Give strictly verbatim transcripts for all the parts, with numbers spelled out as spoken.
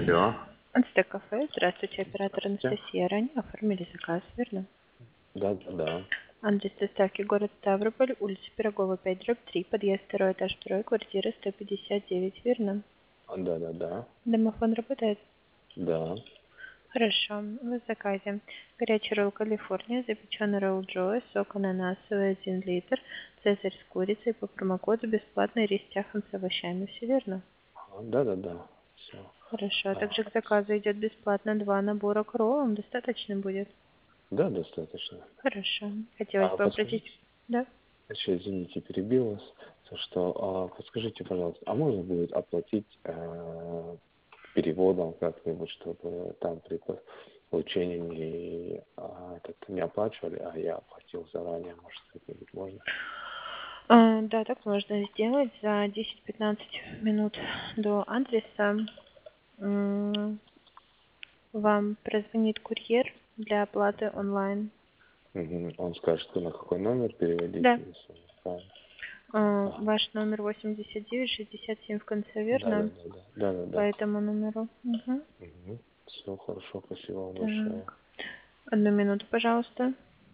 Алло. Ансте-кафе. Здравствуйте, оператор Здравствуйте. Анастасия. Ранее оформили заказ, верно? Да, да, да. Адрес доставки город Ставрополь, улица Пирогова, пять, дробь три, подъезд второй этаж, второй, квартира сто пятьдесят девять, верно? А, Да, да, да. Домофон работает? Да. Хорошо. В заказе горячий ролл Калифорния, запеченный ролл Джои, сок ананасовый один литр, цезарь с курицей по промокоду бесплатный рис тяхан с овощами. Все верно? А, Да, да, да. Все. Хорошо. А, Также к заказу идет бесплатно два набора к роллам. Достаточно будет? да, достаточно. Хорошо. Хотелось А бы обратить... подскажите, Да? еще извините, перебил вас, то что а, подскажите, пожалуйста, а можно будет оплатить э, переводом как-нибудь, чтобы там при получении не, а, этот, не оплачивали, а я оплатил заранее, может, как-нибудь можно? А, да, так можно сделать за десять-пятнадцать минут до адреса. м, Вам прозвонит курьер для оплаты онлайн. Мгм. Он скажет, что на какой номер переводить, Да. если правильно. А, Ага. Ваш номер восемьдесят девять шестьдесят семь в конце, Да, да, верно? да, да, да, да, По да. этому номеру. Мгм. Все хорошо, спасибо вам большое. Так. Одну минуту, пожалуйста.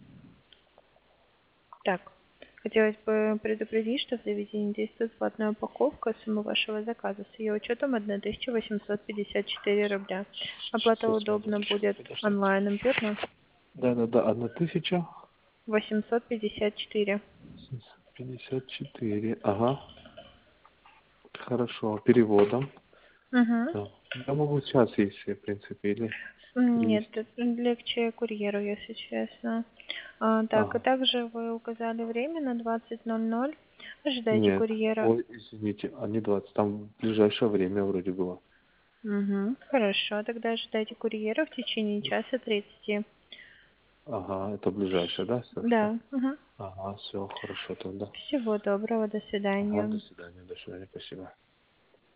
Так. Хотелось бы предупредить, что в заведении действует платная упаковка. Сумма вашего заказа с ее учетом тысяча восемьсот пятьдесят четыре рубля. Оплата Сейчас, удобно минуточку, будет подождите. онлайн, верно? Да, да, да, одна тысяча восемьсот пятьдесят четыре. семьсот пятьдесят четыре. Ага, хорошо. Переводом. Угу. Да. Я могу сейчас, если, в принципе, или Нет, перевести. это легче курьеру, если честно. А, так, и Ага. также вы указали время на двадцать ноль ноль. Ожидайте Нет. курьера. Ой, извините, а не двадцать. Там в ближайшее время вроде было. Угу. Хорошо, тогда ожидайте курьера в течение часа тридцати. Ага, это ближайшее, да, Да. совсем? Угу. Ага, все, хорошо тогда. Всего доброго, до Ага, до свидания. свидания, до свидания, спасибо.